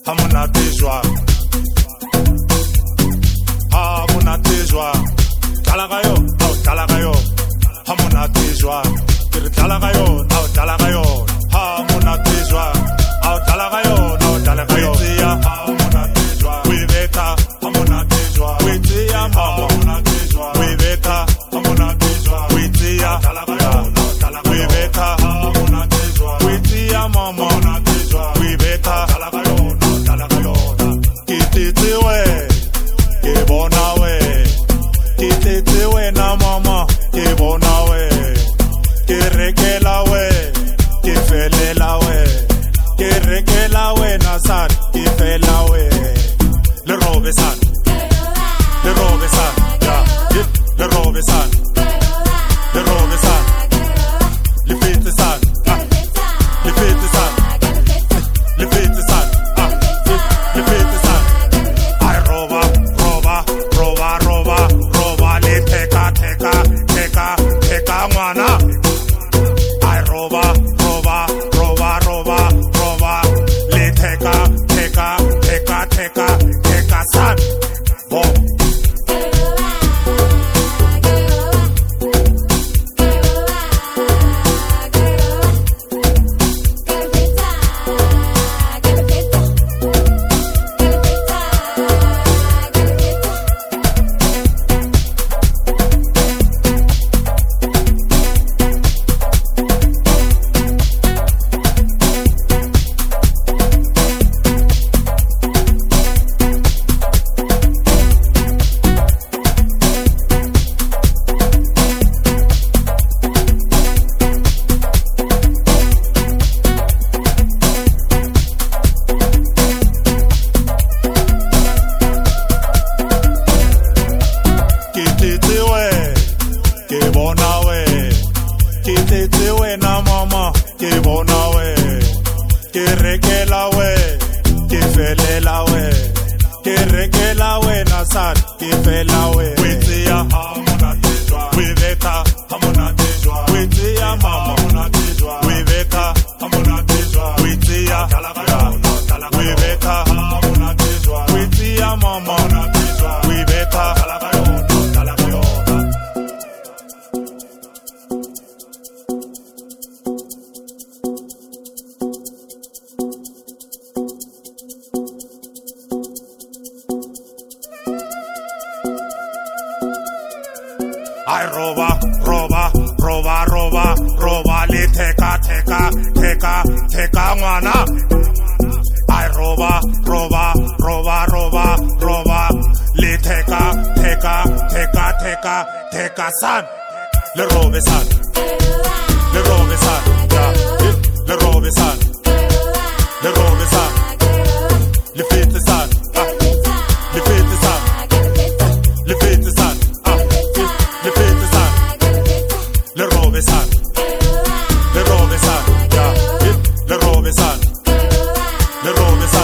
ha monate jwang, ha monate jwang, dlala ka yona, ao dlala ka yona, ha monate jwang, ke re dlala ka yona, ao dlala ka yona, ha monate jwang, ao dlala ka yona, ao dlala ka yona, tsia ha monate jwang, we beta ha monate jwang, we tsia mama monate jwang, we beta ha monate jwang, we tsia dlala ka yona, dlala ka yona, we beta ha monate jwang, we tsia mama monate jwang, we beta dlala ka yona, dlala ka yona, ke tetse we ke bona we, ke tetse wena mama ke bona we, ke rekela we ke felela we, ke rekela wena san ke fela we, le robe san, le robe san, ya le robe san, le robe san, le fete san, le fete san, le fete san, le fete san, ay roba roba roba roba roba le teka teka teka teka ngwana, ay roba roba roba roba roba le teka teka teka teka teka san bom. Ay roba roba roba roba roba le teka teka teka teka ngwana, ay roba roba roba roba roba le teka teka teka teka teka san, le robe san, le robe san, ya le robe san, le robe san, le fete san, le fete san, le fete san, le fete san, le robe san, le robe san, ya le robe san, le robe san.